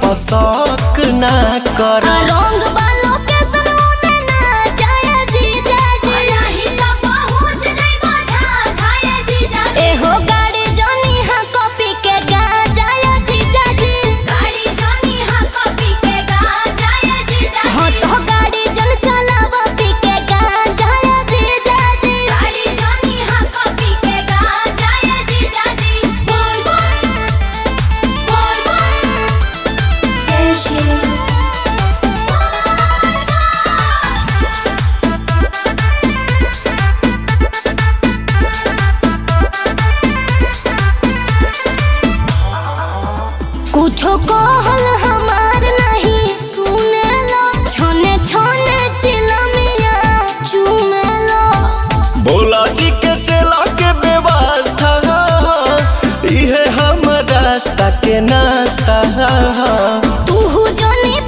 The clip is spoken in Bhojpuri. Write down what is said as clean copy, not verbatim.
शौक ना कर। रंग बालों के सनोने ना जाए जीजा जी, यही का पहुंच जाइबा झाझाए जीजा जी। एहो गाड़ी जोनी हा कॉपी के गा जाए जीजा जी, गाड़ी जोनी हा कॉपी के गा जाए जीजा जी। हो तो गाड़ी जन चलावा पी के गा जाए जीजा जी, गाड़ी जोनी हा कॉपी के गा जाए जीजा जी। बोल बोल बोल बोल जय श्री कुछो कहल हमार नहीं सुने लो, छोने छोने चिलमिया चूमे लो। भोला जी के चला के व्यवस्था इहे हम रास्ता के नाश्ता। तू जोनी